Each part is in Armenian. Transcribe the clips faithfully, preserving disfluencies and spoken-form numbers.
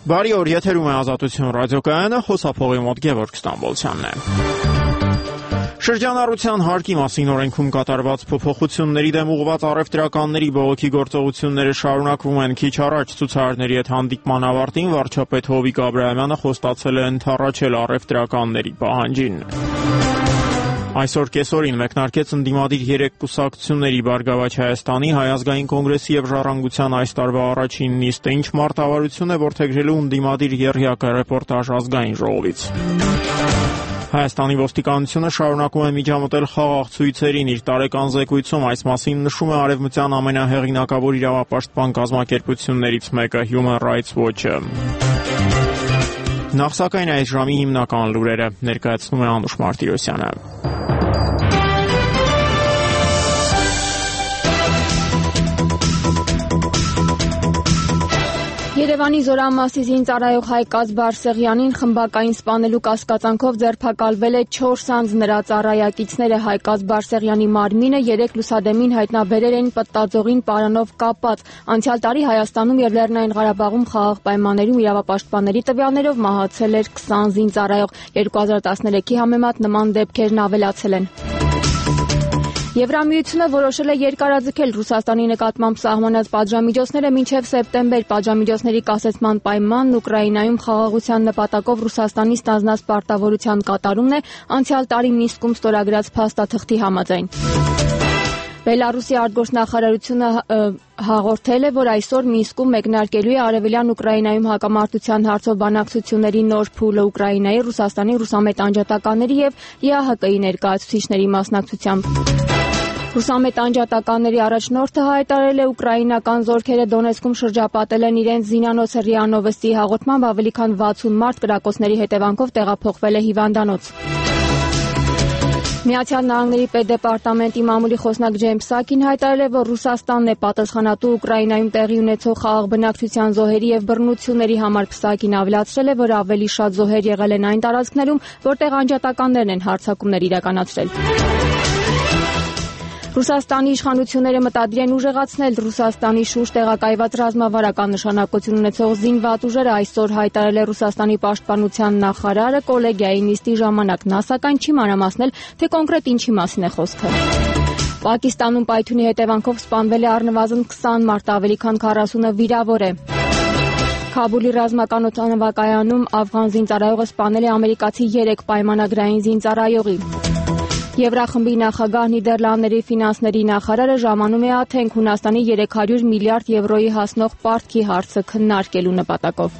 Բարի օր, եթերում է Ազատություն ռադիոկայանը, խոսափողի մոտ Գևորգ Ստամբոլցյանն է։ Շրջանառության հարկի մասին օրենքում կատարված փոփոխությունների դեմ ուղղված առևտրականների բողոքի գործողությունները շարունակվում են։ Քիչ առաջ ցուցարարների հետ հանդիպման ավարտին վարչապետ Հովիկ Աբրահամյանը խոստացել է ընդառաջել առևտրականների պահանջին։ Այսօր կեսօրին մեկնարկեց ընդդիմադիր երեք կուսակցությունների Բարգավաճ Հայաստանի, Հայ ազգային կոնգրեսի եւ Ժառանգության այս տարվա առաջին նիստը, ինչ մարտավարություն է որդեգրելու ընդդիմադիր եռյակը, ռեպորտաժ Ազգային ժողովից։ Հայաստանի ոստիկանությունը շարունակում է միջամտել խաղաղ ցույցերին իր տարեկան զեկույցում, այս մասին նշում է արևմտյան ամենահեղինակավոր իրավապաշտպան կազմակերպություններից մեկը Human Rights Watch-ը։ Նախ սակայն այս ժամի հիմնական լուրերը ներկայացնում է Անուշ Մարտիրոսյանը։ Երևանի Զորամասի զինծառայող Հայկազ Բարսեղյանին խմբակային սպանելու կասկածանքով ձերբակալվել է չորս անձ, նրա ծառայակիցները։ Հայկազ Բարսեղյանի մարմինը երեք լուսադեմին հայտնաբերել էին պտտաձողին պարանով կապած։ Անցյալ տարի Հայաստանում եւ Լեռնային Ղարաբաղում խաղաղ պայմաններում իրավապաշտպանների տվյալներով մահացել էր քսան զինծառայող։ երկու հազար տասներեքի համեմատ նման դեպքերն ավելացել են։ Եվրամիությունը որոշել է երկարաձգել Ռուսաստանի նկատմամբ սահմանած պատժամիջոցները մինչև սեպտեմբեր։ Պատժամիջոցների կասեցման պայմանն Ուկրաինայում խաղաղության նպատակով Ռուսաստանի ստանձնած պարտավորության կատարումն է, անցյալ տարի Մինսկում ստորագրած փաստաթղթի համաձայն։ Բելարուսի արտգործնախարարությունը հաղորդել է, որ այսօր Մինսկում մեկնարկելու է Արևելյան Ուկրաինայում հակամարտության հարցով բանակցությունների նոր փուլը Ուկրաինայի, Ռուսաստանի ռուսամետ անջատականների եւ ԵԱՀԿ-ի ներկայացուցիչների մասնակցությամբ։ Ռուսամետ անջատականների առաջնորդը հայտարարել է ուկրաինական զորքերը Դոնեցկում շրջապատել են իրենց զինանոցը ՌԻԱ Նովոստիի հաղորդմամբ ավելի քան վաթսուն մարդ կրակոցների հետևանքով տեղափոխվել է հիվանդանոց։ Միացյալ Նահանգների պետդեպարտամենտի մամուլի խոսնակ Ջեյմս Սաքին հայտարարել է, որ Ռուսաստանն է պատասխանատու Ուկրաինայում տեղի ունեցող խաղաղ բնակչության զոհերի եւ բռնությունների համար։ Փսակին ավելացրել է, որ ավելի շատ զոհեր եղել են այն տարածքներում, որտեղ անջատականներն են հարձակումներ իրականացրել։ Ռուսաստանի իշխանությունները մտադիր են ուժեղացնել Ռուսաստանի շուրջ տեղակայված ռազմավարական նշանակություն ունեցող զինված ուժերը, այսօր հայտարարել է Ռուսաստանի պաշտպանության նախարարը կոլեգիայի նիստի ժամանակ։ Նա սակայն չի մանրամասնել, թե կոնկրետ ինչի մասին է խոսքը։ Պակիստանում պայթյունի հետևանքով սպանվել է առնվազն քսան մարդ, ավելի քան քառասունը վիրավոր է։ Քաբուլի ռազմական օդանավակայանում աֆղան զինծառայողը սպանել է ամերիկացի երեք պայմանագրային զինծառայողի։ Եվրախմբի նախագահ Նիդերլանդների ֆինանսների նախարարը ժամանում է Աթենք Հունաստանի երեք հարյուր միլիարդ եվրոյի հասնող պարտքի հարցը քննարկելու նպատակով։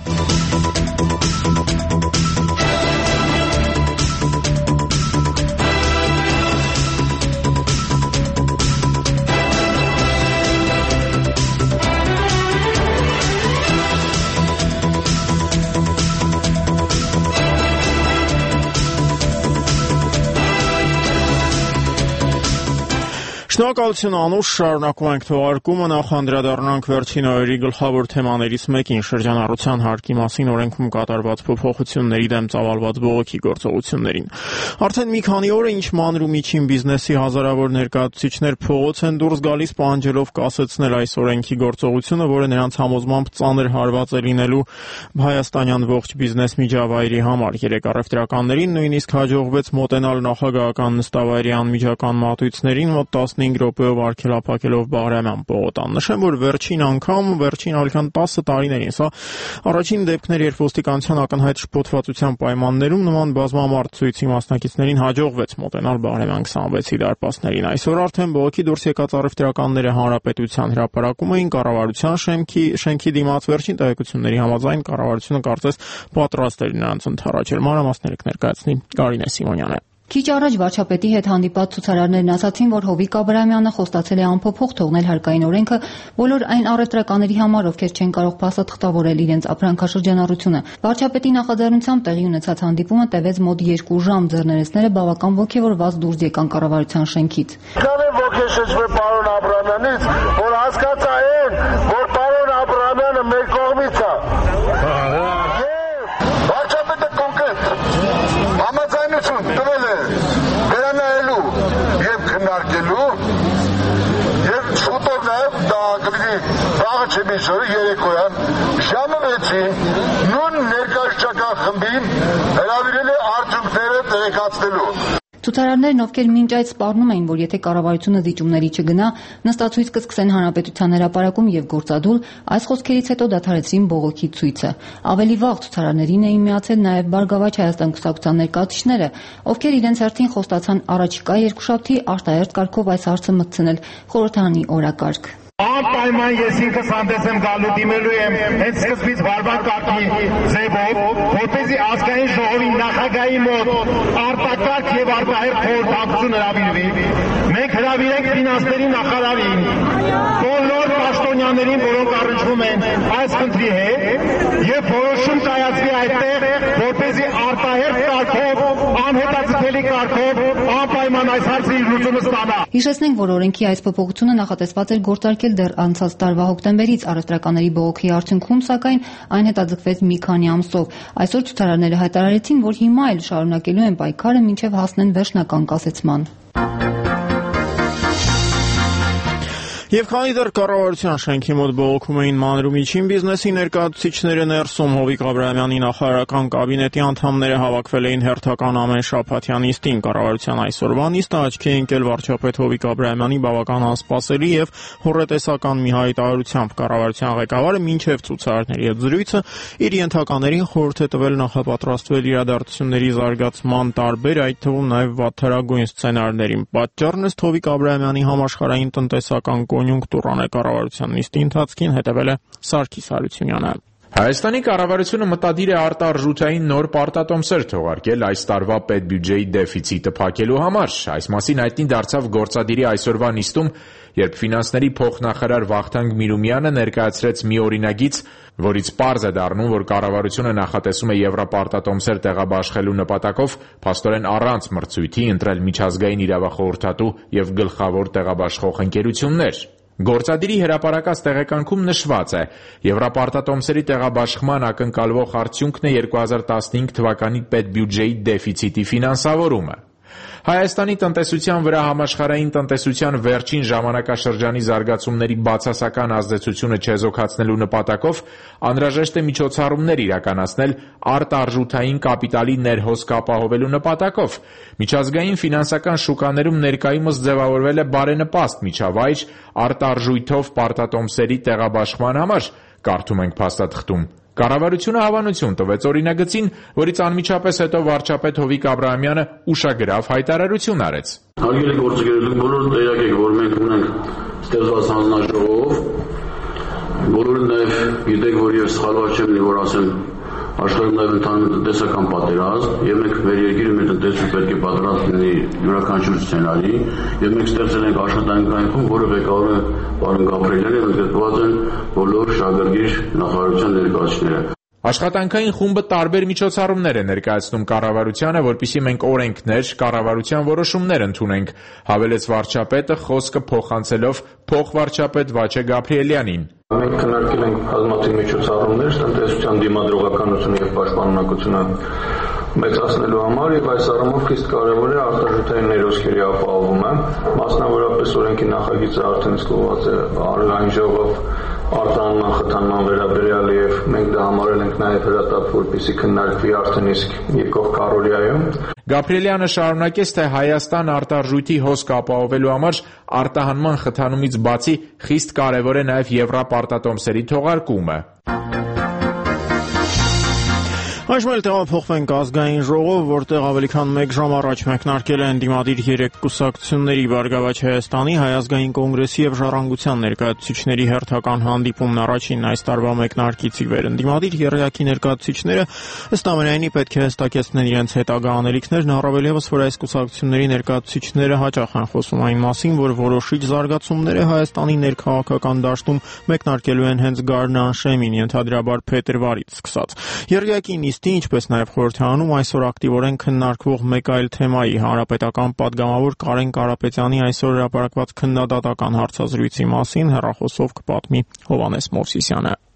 Շնորհակալություն Անուշ, շարունակում ենք թողարկումը, նախ անդրադառնանք վերջին օրերի գլխավոր թեմաներից մեկին՝ շրջանառության հարկի մասին օրենքում կատարված փոփոխությունների դեմ ծավալված բողոքի գործողություններին։ Արդեն մի քանի օր է, ինչ մանր ու միջին բիզնեսի հազարավոր ներկայացուցիչներ փողոց են դուրս գալիս պահանջելով կասեցնել այս օրենքի գործողությունը, որը նրանց համոզմամբ ծանր հարված է լինելու հայաստանյան ողջ բիզնես միջավայրի համար։ Երեք առևտրականներին նույնիսկ հաջողվեց մոտենալ նախագահական նստավայրի անմիջական մատույցներին մոտ տասնհինգ րոպեով արգելափակելով Բաղրամյան պողոտան։ Նշեմ, որ վերջին անգամ, վերջին ավելի քան տասը տարիներին, սա առաջին դեպքն էր, երբ ոստիկանության ակնհայտ շփոթվածության պայմաններում նման բազմամարդ ցույցի մասնակիցներին հաջողվեց մոտենալ Բաղրամյան քսանվեցի դարպասներին։ Այսօր արդեն բողոքի դուրս եկած առևտրականները հանրապետության հրապարակում էին կառավարության շենքի շենքի դիմաց։ Վերջին տեղեկությունների համաձայն կառավարությունը կարծես պատրաստ էր նրանց ընդառաջել։ Մանրամասները կներկայացնի Կարինե Սիմոնյանը։ Քիչ առաջ վարչապետի հետ հանդիպած ցուցարարներն ասացին, որ Հովիկ Աբրահամյանը խոստացել է անփոփոխ թողնել հարկային օրենքը բոլոր այն առևտրականների համար, ովքեր չեն կարող փաստաթղթավորել իրենց ապրանքաշրջանառությունը։ Վարչապետի նախաձեռնությամբ տեղի ունեցած հանդիպումը տևեց մոտ երկու ժամ, ձեռներեցները բավական ոգևորված դուրս եկան կառավարության շենքից։ Կան են ոգեշնչվել պարոն Աբրահամյանից, որ հասկացա այն, որ պարոն Աբրահամյանը մեր կողմից է։ Վարչապետը կոնկրետ համաձայնություն տվել է վերանայելու եւ քննարկելու եւ շուտով նաեւ դա կլինի վաղը չեմ իշխորը երեկոյան ժամը վեցին նույն ներկայացչական խմբին հրավիրել է արդյունքները տեղեկացնելու։ Ցուցարարներն, ովքեր մինչ այդ սպառնում էին, որ եթե կառավարությունը դիճումների չգնա, նստացույց կսկսեն հանրապետության հրապարակում եւ գործադուլ, այս խոսքերից հետո դադարեցրին բողոքի ցույցը։ Ավելի վաղ ցուցարարներին էին միացել նաեւ Բարգավաճ Հայաստան կուսակցության ներկայացուցիչները, ովքեր իրենց հերթին խոստացան առաջիկա երկուշաբթի արտահերթ կարգով այս հարցը մտցնել խորհրդարանի օրակարգ։ Անպայման ես ինքս հանդես եմ գալու դիմելու եմ հենց սկզբից վարվակ կարգի ձևով, որպեսզի ազգային ժողովի նախագահի մոտ արտակարգ եւ արտահերթ խորհրդակցություն հրավիրվի։ Մենք հրավիրենք ֆինանսների նախարարին, բոլոր պաշտոնյաներին, որոնք առնչվում են այս խնդրի հետ, եւ որոշում կայացվի այդտեղ, որպեսզի արտահերթ կարգով, անհետաձգելի կարգով անպայման այս հարցի լուծումը ստանա։ Հիշեցնենք, որ օրենքի այս փոփոխությունը նախատեսված էր գործարկել դեռ անցած տարվա հոկտեմբերից առևտրականների բողոքի արդյունքում, սակայն այն հետաձգվեց մի քանի ամսով։ Այսօր ցուցարարները հայտարարեցին, որ հիմա էլ շարունակելու են պայքարը մինչև հասնեն վերջնական կասեցման։ Եվ քանի դեռ կառավարության շենքի մոտ բողոքում էին մանր ու միջին բիզնեսի ներկայացուցիչները, ներսում Հովիկ Աբրահամյանի նախարարական կաբինետի անդամները հավաքվել էին հերթական ամեն շաբաթյա նիստին։ Կառավարության այսօրվա նիստը աչքի է ընկել վարչապետ Հովիկ Աբրահամյանի բավական անսպասելի եւ հոռետեսական մի հայտարարությամբ։ Կառավարության ղեկավարը մինչեւ ցուցարարների հետ զրույցը իր ենթականերին խորհուրդ է տվել նախապատրաստվել իրադարձությունների զարգացման տարբեր, այդ թվում նաեւ վատթարագույն սցենարներին։ Պատճառն ըստ Հովիկ Աբրահամյանի համաշխարհային տնտեսական կոնյունկտուրան է կառավարության նիստի ընթացքին հետևել է Սարգիս Հարությունյանը։ Հայաստանի կառավարությունը մտադիր է արտարժութային նոր պարտատոմսեր թողարկել այս տարվա պետբյուջեի դեֆիցիտը փակելու համար։ Այս մասին հայտնի դարձավ գործադիրի այսօրվա նիստում, երբ ֆինանսների փոխնախարար Վախթանգ Միրումյանը ներկայացրեց մի օրինագիծ, որից պարզ է դառնում, որ կառավարությունը նախատեսում է եվրոպարտատոմսեր տեղաբաշխելու նպատակով փաստորեն առանց մրցույթի ընտրել միջազգային իրավախորհրդատու եւ գլխավոր տեղաբաշխող ընկերություններ։ Գործադիրի հրապարակած տեղեկանքում նշված է. Եվրոպարտատոմսերի տեղաբաշխման ակնկալվող արդյունքն է երկու հազար տասնհինգ թվականի պետբյուջեի դեֆիցիտի ֆինանսավորումը։ Հայաստանի տնտեսության վրա համաշխարհային տնտեսության վերջին ժամանակաշրջանի զարգացումների բացասական ազդեցությունը չեզոքացնելու նպատակով անհրաժեշտ է միջոցառումներ իրականացնել արտարժութային կապիտալի ներհոսք ապահովելու նպատակով։ Միջազգային ֆինանսական շուկաներում ներկայումս ձևավորվել է բարենպաստ միջավայր արտարժույթով պարտատոմսերի տեղաբաշխման համար, կարդում ենք փաստաթղթում։ Կառավարությունը հավանություն տվեց օրինագծին, որից անմիջապես հետո վարչապետ Հովիկ Աբրահամյանը ուշագրավ հայտարարություն արեց։ Հարգելի գործընկերներ, բոլորը տեղյակ եք, որ մենք ունենք ստեղծված հանձնաժողով, բոլորը նաև գիտեք, որ ես սխալված չեմ, որ ասեմ, աշխարհում նաև ընթանում տնտեսական պատերազմ, եւ մենք մեր երկիրը մեր տնտեսությունը պետք է պատրաստ լինի յուրաքանչյուր սցենարի, եւ մենք ստեղծել ենք աշխատանքային խումբ, որը ղեկավարում է պարոն Գաբրիելյանը, եւ ընդգրկված են բոլոր շահագրգիռ նախարարության ներկայացուցիչները։ Աշխատանքային խումբը տարբեր միջոցառումներ է ներկայացնում կառավարությանը, որպեսզի մենք օրենքներ, կառավարության որոշումներ ընդունենք, հավելեց վարչապետը, խոսքը փոխանցելով փոխվարչապետ Վաչե Գաբրիելյանին։ Մենք քննարկել ենք բազմաթիվ միջոցառումներ տնտեսության դիմադրողականությունը եւ պաշտպանունակությունը մեծացնելու համար եւ այս առումով խիստ կարեւոր է արտարժութային ներոսքերի ապահովումը, մասնավորապես օրենքի նախագիծը արդեն իսկ ուղղված է Արժանային ժողով արտահանման խթանման վերաբերյալ եւ մենք դա համարել ենք նաեւ հրատապ, որպեսզի քննարկվի արդեն իսկ եկող կառօրյայում։ Գաբրիելյանը շարունակեց, թե Հայաստան արտարժույթի հոսք ապահովելու համար արտահանման խթանումից բացի խիստ կարևոր է նաեւ եվրոպարտատոմսերի թողարկումը։ Այժմ էլ տեղափոխվենք ազգային ժողով, որտեղ ավելի քան մեկ ժամ առաջ մեկնարկել է ընդդիմադիր երեք կուսակցությունների Բարգավաճ Հայաստանի, Հայ ազգային կոնգրեսի եւ Ժառանգության ներկայացուցիչների հերթական հանդիպումն առաջին այս տարվա մեկնարկից ի վեր։ Ընդդիմադիր եռյակի ներկայացուցիչները ըստ ամենայնի պետք է հստակեցնեն իրենց հետագա անելիքներն, առավել ևս որ այս կուսակցությունների ներկայացուցիչները հաճախ են խոսում այն մասին, որ որոշիչ զարգացումները Հայաստանի ներքաղաքական դաշտում մեկնարկելու են հենց Գարնան Շեմին, ենթադրաբար փետրվարից սկսած։ Եռյակի նիստի, ինչպես նաև խորհրդարանում այսօր ակտիվորեն քննարկվող մեկ այլ թեմայի հանրապետական պատգամավոր Կարեն Կարապետյանի այսօր հրապարակված քննադատական հարցազրույցի մասին հեռախոսով կպատմի Հովհաննես Մովսիսյանը։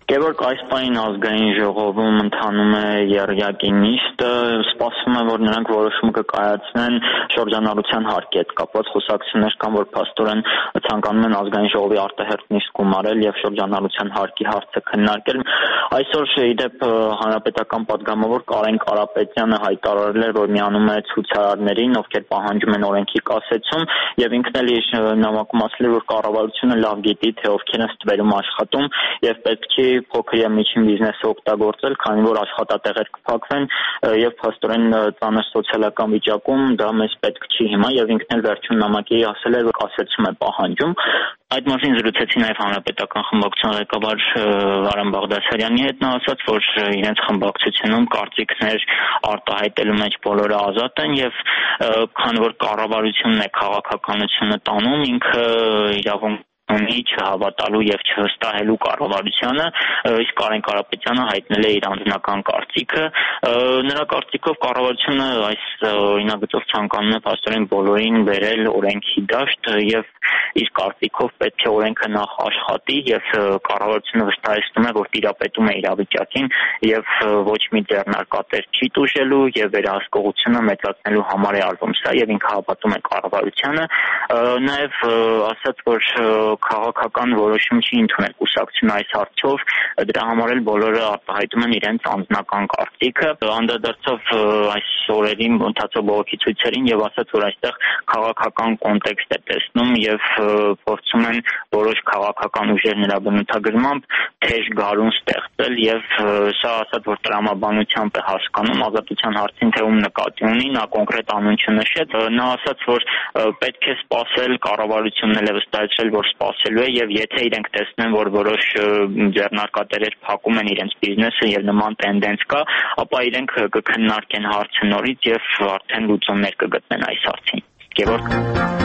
Գևորգ, այս պահին ազգային ժողովում ընթանում է եռյակի նիստը, սպասվում է, որ նրանք որոշում կկայացնեն շրջանառության հարկի հետ կապված խոսակցություններ կան, որ փաստորեն ցանկանում են ազգային ժողովի արտահերթ նիստ գումարել եւ շրջանառության հարկի հարցը քննարկել։ Այսօր իդեպ հանրապետական պատգամավոր Կարեն Կարապետյանը հայտարարել է, որ միանում է ցուցարարներին, ովքեր պահանջում են օրենքի կասեցում, եւ ինքն էլ իր նամակում ասել է, որ կառավարությունը լավ գիտի, թե ովքեր են ստվերում աշխատում եւ պետք չի փոքր եւ միջին բիզնեսը օգտագործել, քանի որ աշխատատեղեր կփակվեն եւ փաստորեն ծանր սոցիալական վիճակում դա մեզ պետք չի հիմա եւ ինքն էլ վերջին նամակի ասել է, որ կասեցում է պահանջում։ Այդ մասին զրուցեցի նաև հանրապետական խմբակցության ղեկավար Վարան Բաղդասարյանի հետ, նա ասաց, որ իրենց խմբակցությունում կարծիքներ արտահայտելու մեջ բոլորը ազատ են եւ քանի որ կառավարությունն է քաղաքականությունը տանում, ինքը իրավունք ունի չհավատալու եւ չհստահելու կառավարությանը, իսկ Կարեն Կարապետյանը հայտնել է իր անձնական կարծիքը։ Նրա կարծիքով կառավարությունը այս օրինագծով ցանկանում է փաստորեն բոլորին բերել օրենքի դաշտ եւ իր կարծիքով պետք է օրենքը նախ աշխատի եւ կառավարությունը վստահեցնում է, որ տիրապետում է իրավիճակին եւ ոչ մի ձեռնարկատեր չի տուժելու եւ վերահսկողությունը մեծացնելու համար է արվում սա եւ ինքը հավատում է կառավարությանը։ Նաեւ ասաց, որ քաղաքական որոշում չի ընդունել կուսակցությունը այս հարցով, դրա համար էլ բոլորը արտահայտում են իրենց անձնական կարծիքը, անդրադարձավ այս օրերին ընթացող բողոքի ցույցերին եւ ասաց, որ այստեղ քաղաքական կոնտեքստ է տեսնում եւ փորձում են որոշ քաղաքական ուժեր նրա բնութագրմամբ թեժ գարուն ստեղծել եւ սա ասաց, որ տրամաբանությամբ է հասկանում ազատության հարցին թե ում նկատի ունի, նա կոնկրետ անուն չնշեց, նա ասաց, որ պետք է սպասել, կառավարությունն էլ է վստահեցրել, որ սպասելու է եւ եթե իրենք տեսնեն, որ որոշ ձեռնարկատերեր փակում են իրենց բիզնեսը եւ նման տենդենց կա, ապա իրենք կքննարկեն հարցը նորից եւ արդեն լուծումներ կգտնեն այս հարցին։ Գևորգ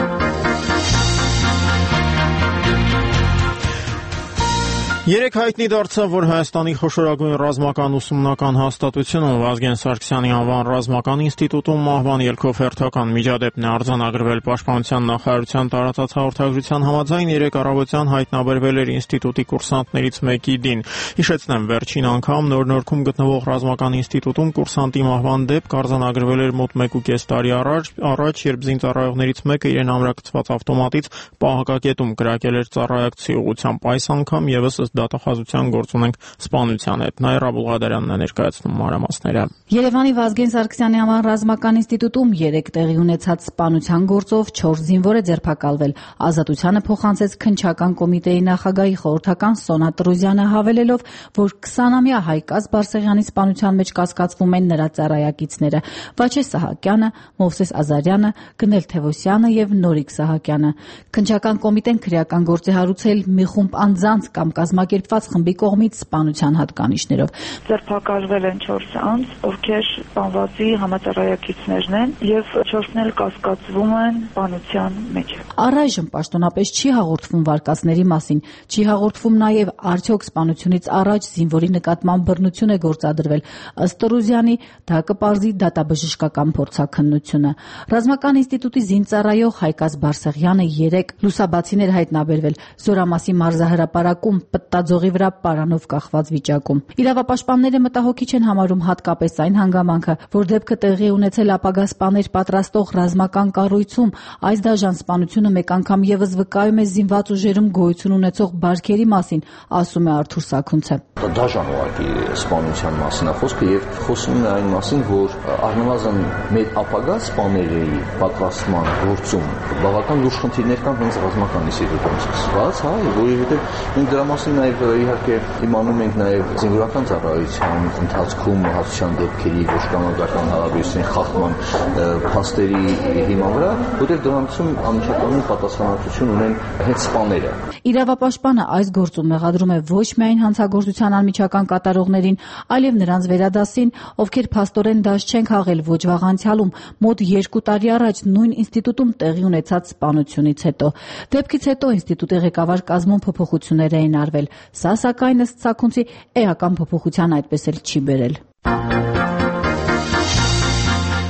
Երեք հայտնի դարձավ, որ Հայաստանի խոշորագույն ռազմական ուսումնական հաստատությունում Վազգեն Սարգսյանի անվան ռազմական ինստիտուտում մահվան ելքով հերթական միջադեպն է արձանագրվել Պաշտպանության նախարարության տարածած հաղորդագրության համաձայն երեք առավոտյան հայտնաբերվել էր ինստիտուտի կուրսանտներից մեկի դին։ Հիշեցնեմ, վերջին անգամ նոր-նորքում գտնվող ռազմական ինստիտուտում կուրսանտի մահվան դեպք արձանագրվել էր մոտ մեկ ու կես տարի առաջ, առաջ երբ զինծառայողներից մեկը իրեն ամրակցված ավտոմատից պահակակետում կրակել էր ծառայակցի ուղղությամբ, այս անգամ եւս դատախազության գործ ունենք սպանության հետ։ Նաիրա Բուլղադարյանն է ներկայացնում մանրամասները։ Երևանի Վազգեն Սարգսյանի անվան ռազմական ինստիտուտում երեք տեղի ունեցած սպանության գործով չորս զինվոր է ձերբակալվել։ Ազատությանը փոխանցեց քննչական կոմիտեի նախագահի խորհրդական Սոնա Տրուզյանը, հավելելով, որ քսանամյա Հայկազ Բարսեղյանի սպանության մեջ կասկածվում են նրա ծառայակիցները՝ Վաչե Սահակյանը, Մովսես Ազարյանը, Գնել Թևոսյանը եւ Նորիկ Սահակյանը։ Քննչական կոմիտեն քրեական գործ է հարուցել մի խումբ անձանց կամ կազմակերպված խմբի կողմից սպանության հատկանիշներով։ Ձերբակալվել են չորս անձ, ովքեր սպանվածի համածառայակիցներն են եւ չորսն էլ կասկածվում են սպանության մեջ։ Առայժմ պաշտոնապես չի հաղորդվում վարկածների մասին, չի հաղորդվում նաեւ արդյոք սպանությունից առաջ զինվորի նկատմամբ բռնություն է գործադրվել։ Ըստ Տրուզյանի, դա կպարզի դատաբժշկական փորձաքննությունը։ Ռազմական ինստիտուտի զինծառայող Հայկազ Բարսեղյանը երեք լուսաբացիներ հայտնաբերվել Զորամասի մարզահրապարակում պտտաձողի վրա պարանով կախված վիճակում։ Իրավապաշտպանները մտահոգիչ են համարում հատկապես այն հանգամանքը, որ դեպքը տեղի ունեցել ապագա սպաներ պատրաստող ռազմական կառույցում, այս դաժան սպանությունը մեկ անգամ եւս վկայում է զինված ուժերում գոյություն ունեցող բարքերի մասին, ասում է Արթուր Սաքունցը։ Դաժան ուղղակի սպանության մասին է խոսքը եւ խոսում է այն մասին, որ առնվազն մեր ապագա սպաների պատրաստման գործում բավական լուրջ խնդիրներ կան հենց ռազմական ինստիտուտում սկսված, հա, որովհետեւ մենք դրա մասին նաեւ իհարկե իմանում ենք նաեւ զինվորական ծառայության ընթացքում հաշվության դեպքերի ոչ կանոնական հարաբերությունների խախտման փաստերի հիման վրա, որտեղ դրանցում անմիջականորեն պատասխանատվություն ունեն հենց սպաները։ Իրավապաշտպանը այս գործում մեղադրում է ոչ միայն հանցագործության անմիջական կատարողներին, այլև նրանց վերադասին, ովքեր փաստորեն դաշ չեն քաղել ոչ վաղ անցյալում, մոտ երկու տարի առաջ նույն ինստիտուտում տեղի ունեցած սպանությունից հետո։ Դեպքից հետո ինստիտուտի ղեկավար կազմում փոփոխություններ էին արվել։ Սա սակայն ըստ Սաքունցի էական փոփոխության այդպես էլ չի բերել։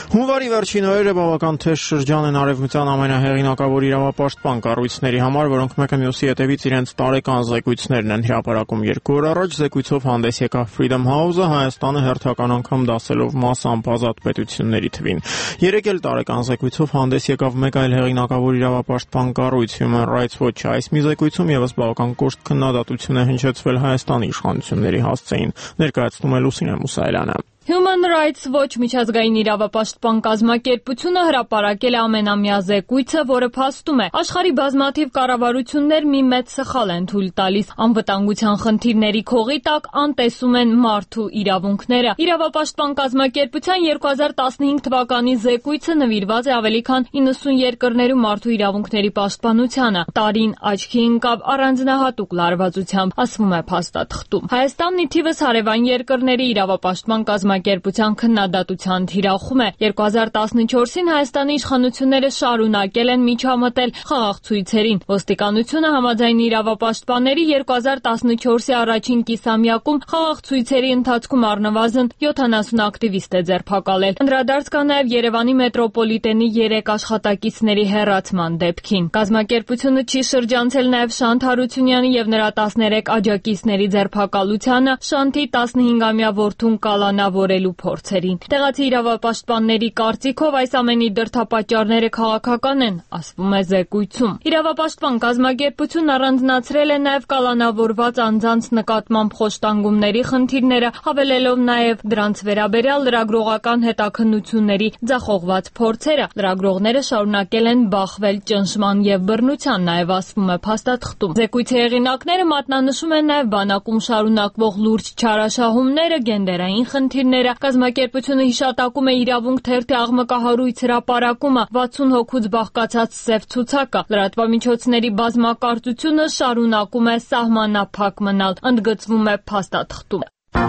Հունվարի վերջին օրերը բավական թեժ շրջան են արևմտյան ամենահեղինակավոր իրավապաշտպան կառույցների համար, որոնք մեկը մյուսի հետևից իրենց տարեկան զեկույցներն են հրապարակում։ Երկու օր առաջ զեկույցով հանդես եկավ Freedom House-ը, Հայաստանը հերթական անգամ դասելով մասամբ ազատ պետությունների թվին։ Երեկ էլ տարեկան զեկույցով հանդես եկավ մեկ այլ հեղինակավոր իրավապաշտպան կառույց Human Rights Watch-ը։ Այս մի զեկույցում եւս բավական կոշտ քննադատություն է հնչեցվել Հայաստանի իշխանությունների հասցեին, ներկայացնում է Լուսինե Մուսայելյանը։ Human Rights Watch միջազգային իրավապաշտպան կազմակերպությունը հրապարակել է ամենամյա զեկույցը, որը փաստում է, աշխարհի բազմաթիվ կառավարություններ մի մեծ սխալ են թույլ տալիս, անվտանգության խնդիրների քողի տակ անտեսում են մարդու իրավունքները։ Իրավապաշտպան կազմակերպության երկու հազար տասնհինգ թվականի զեկույցը նվիրված է ավելի քան իննսուն երկրներում մարդու իրավունքների պաշտպանությանը։ Տարին աչքի ընկավ առանձնահատուկ լարվածությամբ, ասվում է փաստաթղթում։ Հայաստանն ի թիվս հարևան երկրների իրավապաշտպան կազմակերպության Կերպության քննադատության թիրախում է։ երկու հազար տասնչորսին Հայաստանի իշխանությունները շարունակել են միջամտել խաղաղ ցույցերին։ Ոստիկանությունը համաձայն իրավապաշտպանների երկու հազար տասնչորսի առաջին կիսամյակում խաղաղ ցույցերի ընթացքում առնվազն յոթանասուն ակտիվիստ է ձերբակալել։ Անդրադարձ կա նաև Երևանի մետրոպոլիտենի երեք աշխատակիցների հեռացման դեպքին։ Կազմակերպությունը չի շրջանցել նաև Շանթ Հարությունյանի եւ նրա տասներեք աջակիցների ձերբակալությանը, Շանթի տասնհինգամյա որդուն կալանավոր փորձերին։ Տեղացի իրավապաշտպանների կարծիքով այս ամենի դրդապատճառները քաղաքական են, ասվում է զեկույցում։ Իրավապաշտպան կազմակերպությունն առանձնացրել է նաև կալանավորված անձանց նկատմամբ խոշտանգումների խնդիրները, հավելելով նաև դրանց վերաբերյալ լրագրողական հետաքննությունների ձախողված փորձերը։ Լրագրողները շարունակել են բախվել ճնշման եւ բռնության, նաև ասվում է փաստաթղթում։ Զեկույցի հեղինակները մատնանշում են նաև բանակում շարունակվող լուրջ չարաշահումները, գենդերային խնդիրները։ Կազմակերպությունը հիշատակում է իրավունք թերթի աղմկահարույց հրապարակումը, վաթսուն հոգուց բաղկացած սև ցուցակը։ Լրատվամիջոցների բազմակարծությունը շարունակում է սահմանափակ մնալ, ընդգծվում է փաստաթղթում։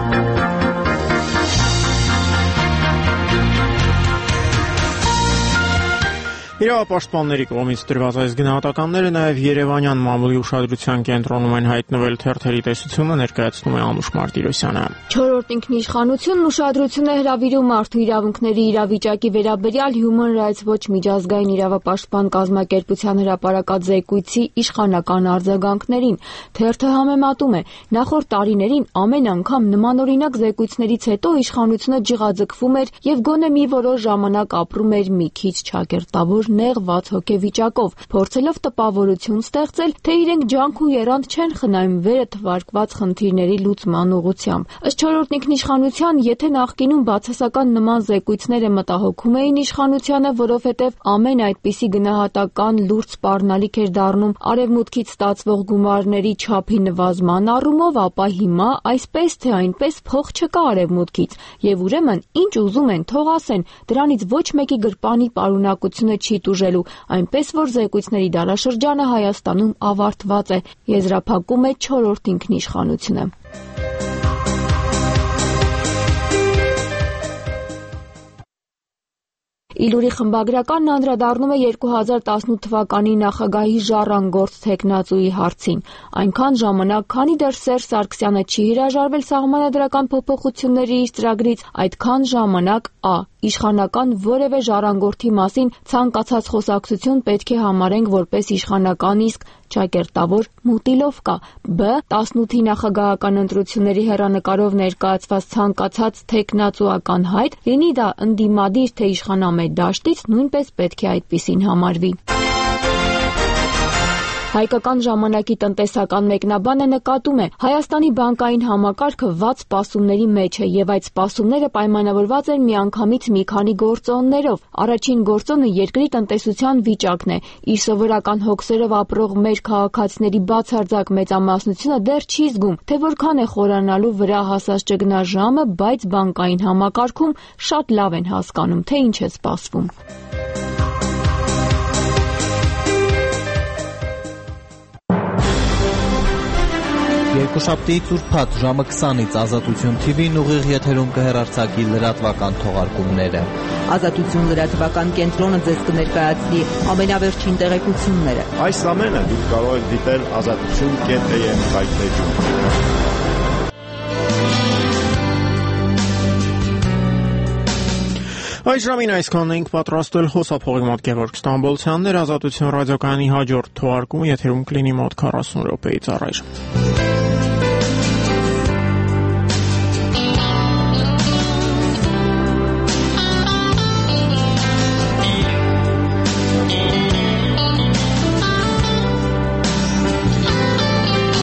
Իրավապաշտպանների կողմից տրված այս գնահատականները նաև Երևանյան մամուլի ուշադրության կենտրոնում են հայտնվել, թերթերի տեսությունը ներկայացնում է Անուշ Մարտիրոսյանը։ Չորրորդ ինքնիշխանությունն ուշադրություն է հրավիրում մարդու իրավունքների իրավիճակի վերաբերյալ Human Rights Watch միջազգային իրավապաշտպան կազմակերպության հրապարակած զեկույցի իշխանական արձագանքներին։ Թերթը համեմատում է նախորդ տարիներին ամեն անգամ նմանօրինակ զեկույցներից հետո իշխանությունը ջղաձգվում էր եւ գոնե մի որոշ ժամանակ ապրում էր մի քիչ չակերտավոր նեղված հոգեվիճակով, փորձելով տպավորություն ստեղծել, թե իրենք ջանք ու եռանդ չեն խնայում վերը թվարկված խնդիրների լուծման ուղղությամբ։ Ըստ չորրորդ ինքնիշխանության, եթե նախկինում բացասական նման զեկույցները մտահոգում էին իշխանությանը, որովհետև ամեն այդպիսի գնահատական լուրջ սպառնալիք էր դառնում արևմուտքից ստացվող գումարների չափի նվազման առումով, ապա հիմա այսպես թե այնպես փող չկա արևմուտքից, եւ ուրեմն ինչ ուզում են թող ասեն, դրանից ոչ մեկի գրպանի պարունակությունը չի տուժելու, այնպես որ զեկույցների դարաշրջանը Հայաստանում ավարտված է, եզրափակում է չորրորդ ինքնիշխանությունը։ Իլուրի խմբագրականն անդրադառնում է երկու հազար տասնութ թվականի նախագահի ժառանգորդ թեկնածուի հարցին։ Այնքան ժամանակ, քանի դեռ Սերժ Սարգսյանը չի հրաժարվել սահմանադրական փոփոխությունների իր ծրագրից, այդքան ժամանակ Ա. Իշխանական որևէ ժառանգորդի մասին ցանկացած խոսակցություն պետք է համարենք որպես իշխանական իսկ ճակերտավոր մուտիլովկա։ Բ. տասնութի նախագահական ընտրությունների հեռանկարով ներկայացված ցանկացած թեկնածուական հայտ, լինի դա ընդդիմադիր թե իշխանամետ դաշտից, նույնպես պետք է այդպիսին համարվի։ Հայկական ժամանակի տնտեսական մեկնաբանը նկատում է, Հայաստանի բանկային համակարգը վատ սպասումների մեջ է եւ այդ սպասումները պայմանավորված են միանգամից մի քանի գործոններով։ Առաջին գործոնը երկրի տնտեսության վիճակն է։ Իր սովորական հոգսերով ապրող մեր քաղաքացիների բացարձակ մեծամասնությունը դեռ չի զգում, թե որքան է խորանալու վրա հասած ճգնաժամը, բայց բանկային համակարգում շատ լավ են հասկանում, թե ինչ է սպասվում։ Երկուշաբթի ծուրփաթ ժամը քսանից Ազատություն Թի Վին ուղիղ եթերում կհեռարձակի լրատվական թողարկումները։ Ազատություն լրատվական կենտրոնը ձեզ կներկայացնի ամենավերջին տեղեկությունները։ Այս ամենը դուք կարող եք դիտել ազատություն կետ է եմ վայբեջում։ Այս ժամին այսքանն ենք պատրաստել հոսափողի մոտ Գևորգ Ստամբոլցյանն էր, Ազատություն ռադիոկայանի հաջորդ թողարկումը եթերում կլինի մոտ քառասուն րոպեից առաջ։